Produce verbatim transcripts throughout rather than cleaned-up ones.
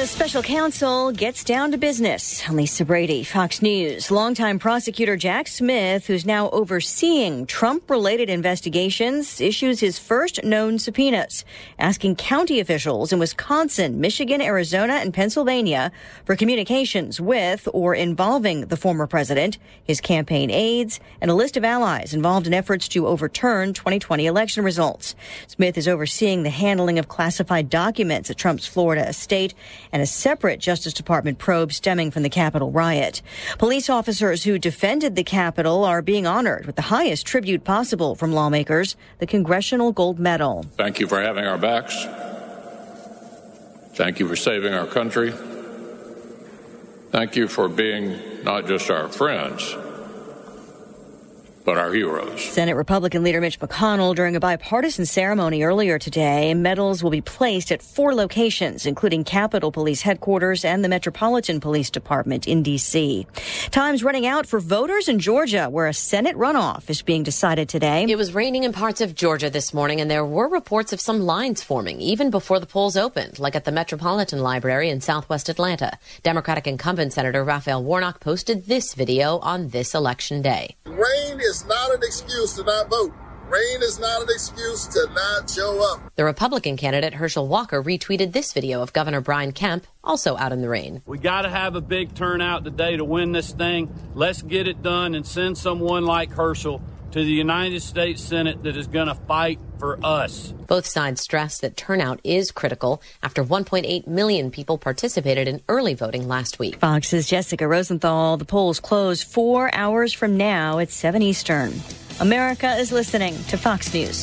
Special counsel gets down to business. I'm Lisa Brady, Fox News. Longtime prosecutor Jack Smith, who's now overseeing Trump-related investigations, issues his first known subpoenas, asking county officials in Wisconsin, Michigan, Arizona, and Pennsylvania for communications with or involving the former president, his campaign aides, and a list of allies involved in efforts to overturn twenty twenty election results. Smith is overseeing the handling of classified documents at Trump's Florida estate and a separate Justice Department probe stemming from the Capitol riot. Police officers who defended the Capitol are being honored with the highest tribute possible from lawmakers, the Congressional Gold Medal. Thank you for having our backs. Thank you for saving our country. Thank you for being not just our friends, but our heroes. Senate Republican leader Mitch McConnell during a bipartisan ceremony earlier today. Medals will be placed at four locations, including Capitol Police Headquarters and the Metropolitan Police Department in D C. Time's running out for voters in Georgia, where a Senate runoff is being decided today. It was raining in parts of Georgia this morning, and there were reports of some lines forming even before the polls opened, like at the Metropolitan Library in southwest Atlanta. Democratic incumbent Senator Raphael Warnock posted this video on this election day. Rain is not an excuse to not vote. Rain is not an excuse to not show up. The Republican candidate Herschel Walker retweeted this video of Governor Brian Kemp, also out in the rain. We got to have a big turnout today to win this thing. Let's get it done and send someone like Herschel to the United States Senate that is going to fight for us. Both sides stress that turnout is critical after one point eight million people participated in early voting last week. Fox's Jessica Rosenthal. The polls close four hours from now at seven Eastern. America is listening to Fox News.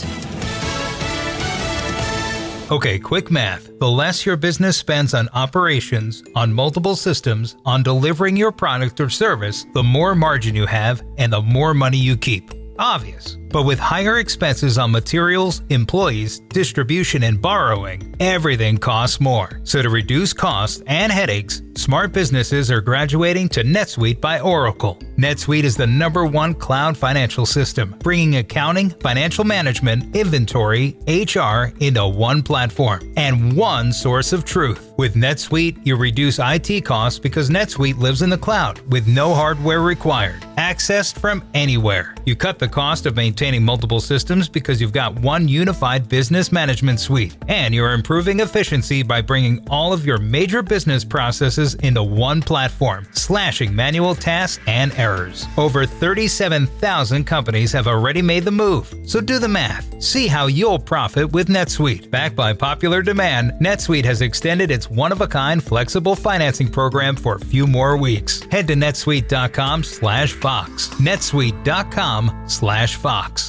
Okay, quick math. The less your business spends on operations, on multiple systems, on delivering your product or service, the more margin you have and the more money you keep. Obvious. But with higher expenses on materials, employees, distribution, and borrowing, everything costs more. So to reduce costs and headaches, smart businesses are graduating to NetSuite by Oracle. NetSuite is the number one cloud financial system, bringing accounting, financial management, inventory, H R into one platform and one source of truth. With NetSuite, you reduce I T costs because NetSuite lives in the cloud with no hardware required, accessed from anywhere. You cut the cost of maintaining multiple systems because you've got one unified business management suite, and you're improving efficiency by bringing all of your major business processes into one platform, slashing manual tasks and errors. Over thirty-seven thousand companies have already made the move, so do the math. See how you'll profit with NetSuite. Backed by popular demand, NetSuite has extended its one-of-a-kind flexible financing program for a few more weeks. Head to netsuite.com slash Fox. netsuite.com slash Fox.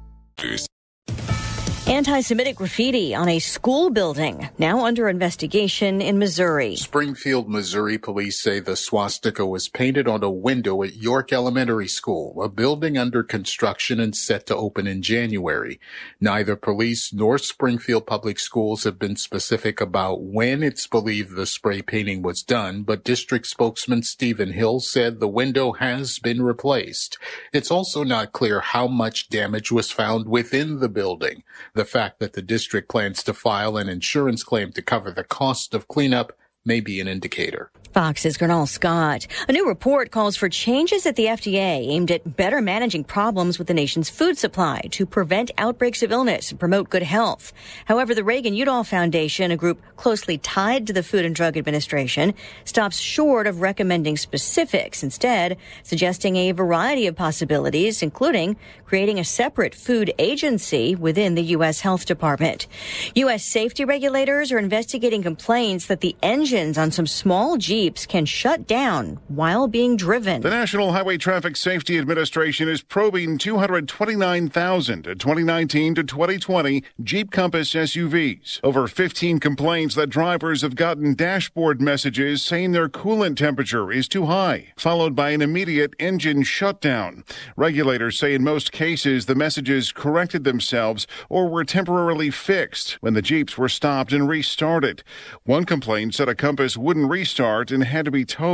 Anti-Semitic graffiti on a school building, now under investigation in Missouri. Springfield, Missouri police say the swastika was painted on a window at York Elementary School, a building under construction and set to open in January. Neither police nor Springfield Public Schools have been specific about when it's believed the spray painting was done, but district spokesman Stephen Hill said the window has been replaced. It's also not clear how much damage was found within the building. The fact that the district plans to file an insurance claim to cover the cost of cleanup may be an indicator. Fox's Gernal Scott. A new report calls for changes at the F D A aimed at better managing problems with the nation's food supply to prevent outbreaks of illness and promote good health. However, the Reagan-Udall Foundation, a group closely tied to the Food and Drug Administration, stops short of recommending specifics, instead suggesting a variety of possibilities, including creating a separate food agency within the U S Health Department. U S safety regulators are investigating complaints that the engines on some small Jeeps can shut down while being driven. The National Highway Traffic Safety Administration is probing two hundred twenty-nine thousand twenty nineteen to twenty twenty Jeep Compass S U Vs. Over fifteen complaints that drivers have gotten dashboard messages saying their coolant temperature is too high, followed by an immediate engine shutdown. Regulators say in most cases the messages corrected themselves or were temporarily fixed when the Jeeps were stopped and restarted. One complaint said a Compass wouldn't restart and had to be towed.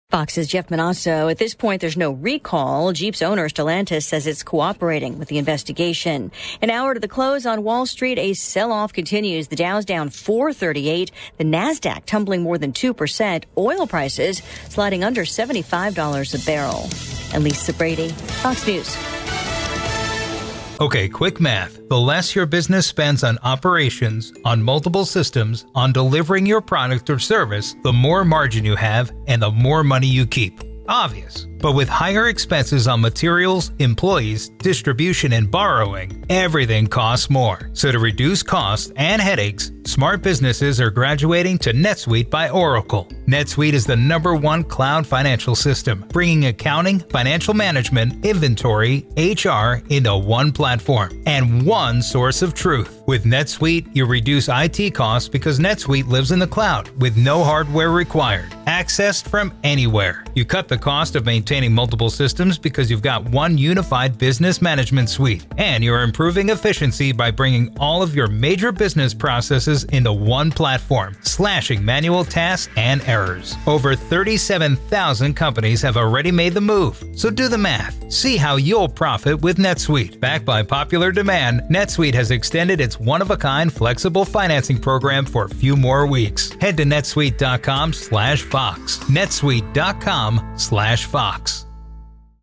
Fox's Jeff Manasso. At this point, there's no recall. Jeep's owner, Stellantis, says it's cooperating with the investigation. An hour to the close on Wall Street, a sell-off continues. The Dow's down four thirty-eight. The Nasdaq tumbling more than two percent. Oil prices sliding under seventy-five dollars a barrel. And Lisa Brady, Fox News. Okay, quick math. The less your business spends on operations, on multiple systems, on delivering your product or service, the more margin you have and the more money you keep. Obvious. But with higher expenses on materials, employees, distribution, and borrowing, everything costs more. So to reduce costs and headaches, smart businesses are graduating to NetSuite by Oracle. NetSuite is the number one cloud financial system, bringing accounting, financial management, inventory, H R into one platform and one source of truth. With NetSuite, you reduce I T costs because NetSuite lives in the cloud with no hardware required, accessed from anywhere. You cut the cost of maintaining multiple systems because you've got one unified business management suite, and you're improving efficiency by bringing all of your major business processes into one platform, slashing manual tasks and errors. Over thirty-seven thousand companies have already made the move, so do the math. See how you'll profit with NetSuite. Backed by popular demand, NetSuite has extended its one-of-a-kind flexible financing program for a few more weeks. Head to netsuite dot com slash Fox. netsuite dot com slash Fox.